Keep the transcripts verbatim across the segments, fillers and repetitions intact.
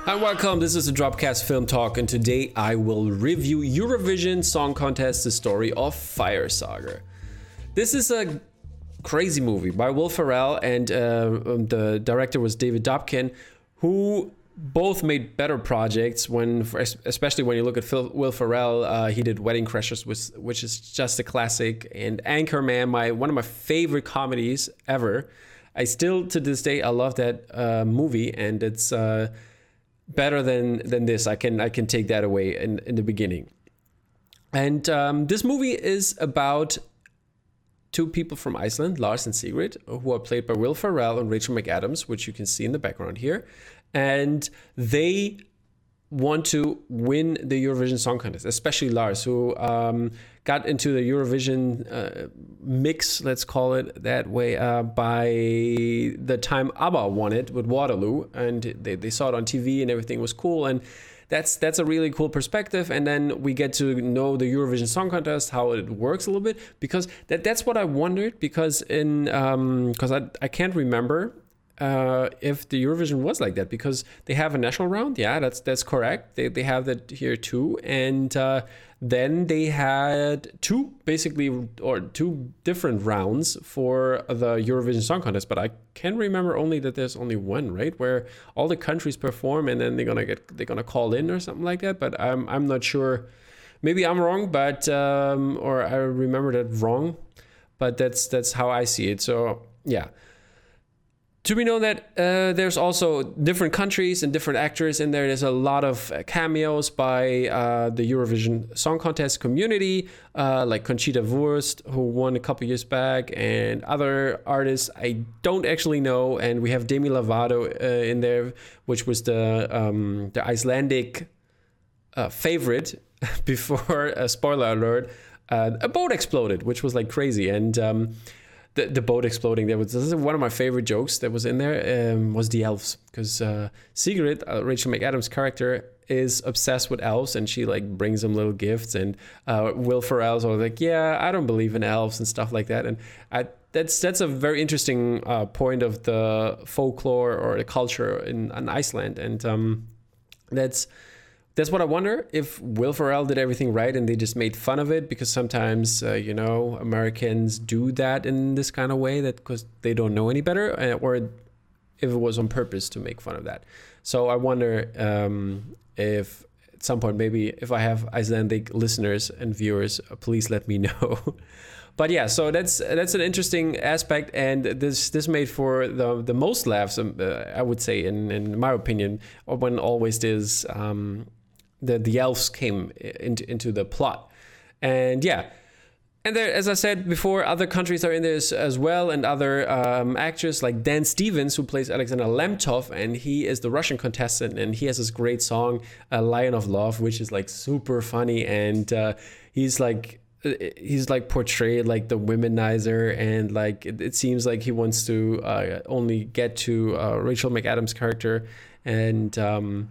Hi, welcome. This is the Dropcast Film Talk, and today I will review Eurovision Song Contest: The Story of Fire Saga. This is a crazy movie by Will Ferrell, and uh, um, the director was David Dobkin, who both made better projects. When, especially when you look at Phil, Will Ferrell, uh, he did Wedding Crashers, which, which is just a classic, and Anchorman, my one of my favorite comedies ever. I still, to this day, I love that uh, movie, and it's uh, better than than this. I can I can take that away in, in the beginning. And um, this movie is about two people from Iceland, Lars and Sigrid, who are played by Will Ferrell and Rachel McAdams, which you can see in the background here. And they want to win the Eurovision Song Contest, especially Lars, who um, got into the Eurovision uh, mix, let's call it that way, uh, by the time ABBA won it with Waterloo, and they, they saw it on T V and everything was cool. And that's that's a really cool perspective. And then we get to know the Eurovision Song Contest, how it works a little bit, because that, that's what I wondered, because in um, because I, I can't remember uh if the Eurovision was like that, because they have a national round. Yeah, that's that's correct. They they have that here too. And uh then they had two basically or two different rounds for the Eurovision Song Contest, but I can remember only that there's only one, right, where all the countries perform and then they're gonna get they're gonna call in or something like that. But I'm I'm not sure. Maybe I'm wrong, but um or I remember that wrong, but that's that's how I see it. So yeah. To be known that uh, there's also different countries and different actors in there. There's a lot of cameos by uh, the Eurovision Song Contest community, uh, like Conchita Wurst, who won a couple years back, and other artists I don't actually know. And we have Demi Lovato uh, in there, which was the um, the Icelandic uh, favorite before, uh, spoiler alert, uh, a boat exploded, which was like crazy. And um, The, the boat exploding, that was this is one of my favorite jokes that was in there, um, was the elves, because uh, Sigrid, uh, Rachel McAdams' character, is obsessed with elves, and she like brings them little gifts, and uh, Will Ferrell's always like, yeah, I don't believe in elves and stuff like that. And I, that's that's a very interesting uh, point of the folklore or the culture in, in Iceland, and um, that's That's what I wonder, if Will Ferrell did everything right and they just made fun of it, because sometimes, uh, you know, Americans do that in this kind of way, that because they don't know any better, uh, or if it was on purpose to make fun of that. So I wonder um, if at some point, maybe if I have Icelandic listeners and viewers, uh, please let me know. But yeah, so that's that's an interesting aspect, and this this made for the the most laughs, um, uh, I would say, in, in my opinion, or when always there's um, the the elves came into into the plot. And yeah, and there, as I said before, other countries are in this as well, and other um, actors like Dan Stevens, who plays Alexander Lemtov, and he is the Russian contestant, and he has this great song, uh, Lion of Love, which is like super funny, and uh, he's like he's like portrayed like the womanizer, and like it, it seems like he wants to uh, only get to uh, Rachel McAdams' character, and um,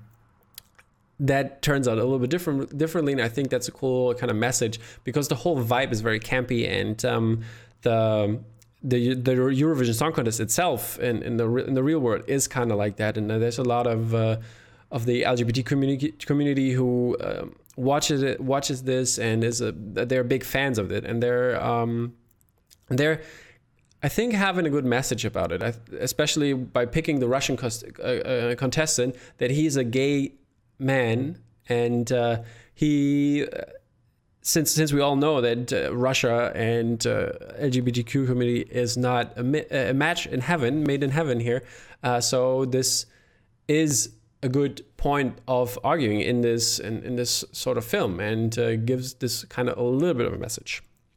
that turns out a little bit different differently, and I think that's a cool kind of message, because the whole vibe is very campy, and um, the the the Eurovision Song Contest itself in, in the in the real world is kind of like that, and there's a lot of uh, of the L G B T community community who uh, watches it watches this and is a they're big fans of it, and they're um, they're I think having a good message about it, I, especially by picking the Russian cost, uh, uh, contestant, that he's a gay man, and uh, he uh, since since we all know that uh, Russia and uh, L G B T Q community is not a, a match in heaven, made in heaven here, uh, so this is a good point of arguing in this in, in this sort of film, and uh, gives this kind of a little bit of a message.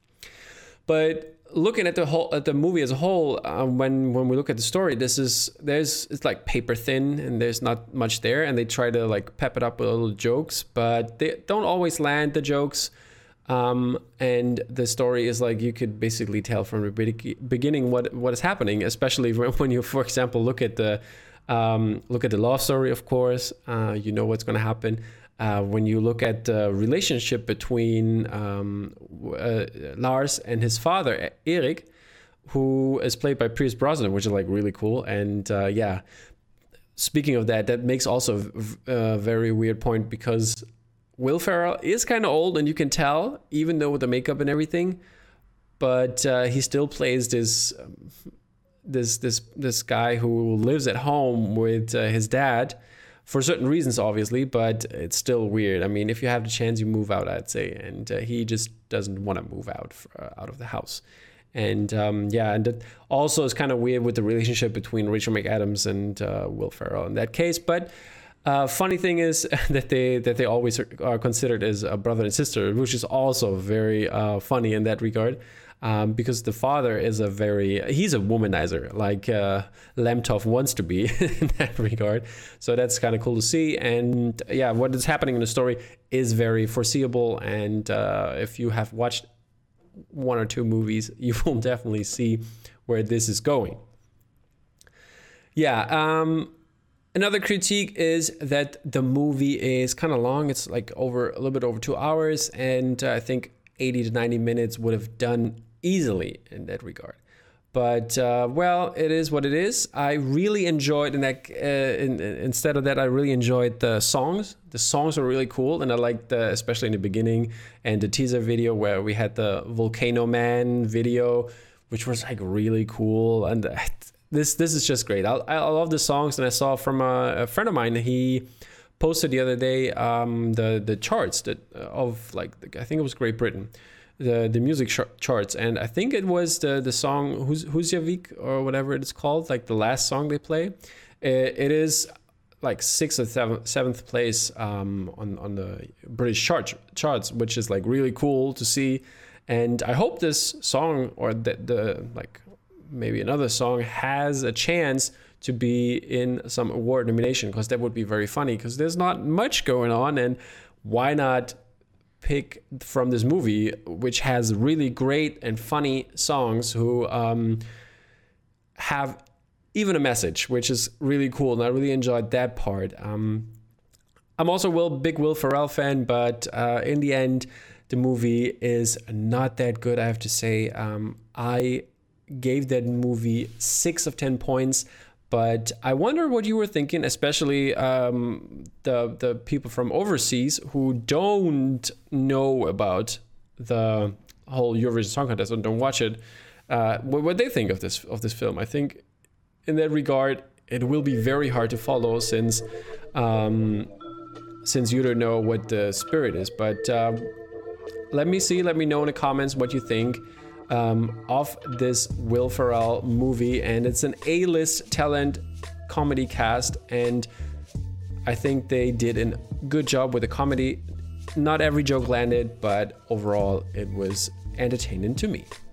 But looking at the whole at the movie as a whole, uh, when when we look at the story, this is there's it's like paper thin, and there's not much there, and they try to like pep it up with little jokes, but they don't always land the jokes. Um, and the story is like, you could basically tell from the beginning what what is happening, especially when you, for example, look at the um, look at the love story. Of course, uh, you know what's going to happen. Uh, when you look at the relationship between um, uh, Lars and his father, Erik, who is played by Pierce Brosnan, which is like really cool. And uh, yeah, speaking of that, that makes also a very weird point, because Will Ferrell is kind of old, and you can tell, even though with the makeup and everything, but uh, he still plays this um, this this this guy who lives at home with uh, his dad for certain reasons, obviously, but it's still weird. I mean, if you have the chance, you move out, I'd say, and uh, he just doesn't want to move out for, uh, out of the house. And um, yeah, and that also is kind of weird with the relationship between Rachel McAdams and uh, Will Ferrell in that case. But uh, funny thing is that they that they always are considered as a brother and sister, which is also very uh, funny in that regard, um, because the father is a very he's a womanizer, like uh, Lemtov wants to be in that regard. So that's kind of cool to see. And yeah, what is happening in the story is very foreseeable. And uh, if you have watched one or two movies, you will definitely see where this is going. Yeah, um, another critique is that the movie is kind of long. It's like over a little bit over two hours, and uh, I think eighty to ninety minutes would have done easily in that regard. But uh, well, it is what it is. I really enjoyed, in that, uh, in, instead of that, I really enjoyed the songs. The songs were really cool, and I liked, the, especially in the beginning, and the teaser video where we had the Volcano Man video, which was like really cool. And uh, this this is just great. I, I love the songs, and I saw from a, a friend of mine, he posted the other day um, the the charts that of like I think it was Great Britain. the the music ch- charts, and I think it was the the song Who's Husavik or whatever it's called, like the last song they play. It, it is like sixth or seventh, seventh place um, on on the British chart charts, which is like really cool to see. And I hope this song, or the, the like maybe another song, has a chance to be in some award nomination, because that would be very funny, because there's not much going on, and why not pick from this movie, which has really great and funny songs, who um, have even a message, which is really cool, and I really enjoyed that part. Um, I'm also a Will, big Will Ferrell fan, but uh, in the end, the movie is not that good, I have to say. Um, I gave that movie six of ten points, but I wonder what you were thinking, especially um, the the people from overseas who don't know about the whole Eurovision Song Contest and don't watch it. Uh, what, what they think of this of this film? I think in that regard, it will be very hard to follow, since um, since you don't know what the spirit is. But uh, let me see, let me know in the comments what you think um, of this Will Ferrell movie. And it's an A-list talent comedy cast, and I think they did a good job with the comedy. Not every joke landed, but overall it was entertaining to me.